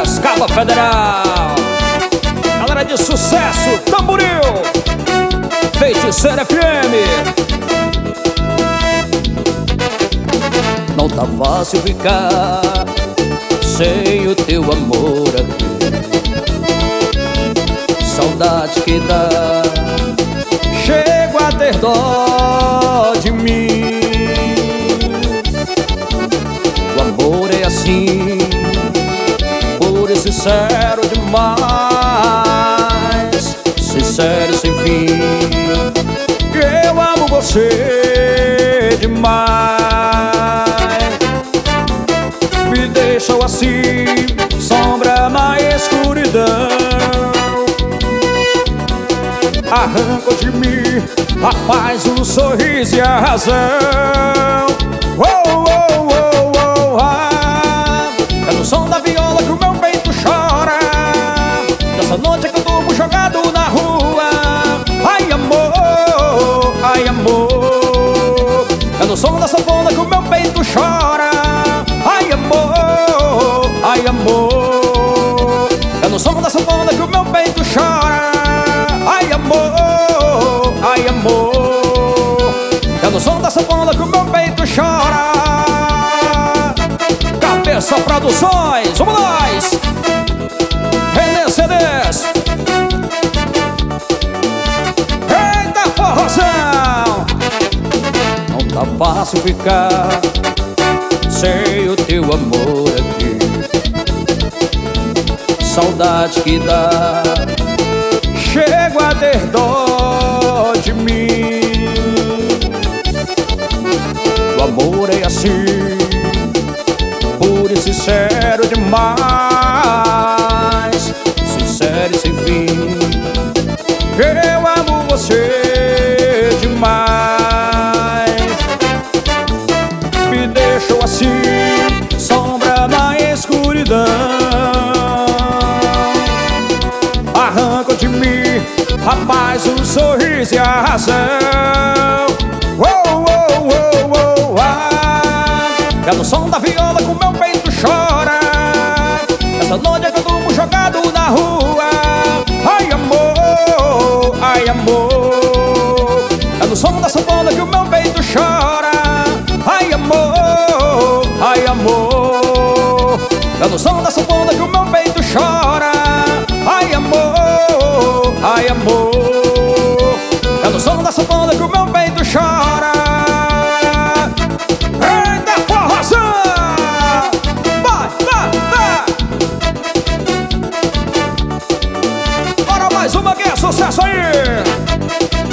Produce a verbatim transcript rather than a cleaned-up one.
Piracicaba Federal. Galera de sucesso, Tamboril, Feiticeira F M. Não tá fácil ficar sem o teu amor aqui. Saudade que dá, chego a ter dó de mim. O amor é assim, puro e sincero demais, sincero sem fim. Eu amo você demais. Me deixou assim, sombra na escuridão. Arrancou de mim a paz, o sorriso e a razão. Oh, oh, oh, oh, ah. É no som da viola que o meu peito chora. Nessa noite é que eu durmo jogado na rua. Ai amor, ai amor. É no som da sanfona que o meu peito chora. Ai amor, ai amor. É no som da sanfona que o meu peito chora. Ai amor, ai amor. É no som da sanfona que o meu peito chora. Cabeça Produções, vamos nós! René C Ds. Eita forrozão! Não tá fácil ficar sem o teu amor aqui. Saudade que dá, chego a ter dó de mim. O amor é assim, puro e sincero demais, sincero e sem fim. Eu amo você demais. Me deixou assim, sombra na escuridão. Arrancou de mim a paz, o sorriso e a razão. Oh, oh, oh, oh, ah. É no som da viola que o meu peito chora. Essa noite é que eu durmo jogado na rua. Ai amor, ai amor. É no som da sanfona que o meu peito chora. Ai amor, ai amor. É no som da sanfona que o meu peito chora. Ai amor, ai amor. É no som da sanfona que o meu peito chora. Eita forrozão! Vai, vai, vai! Bora mais uma que é sucesso aí!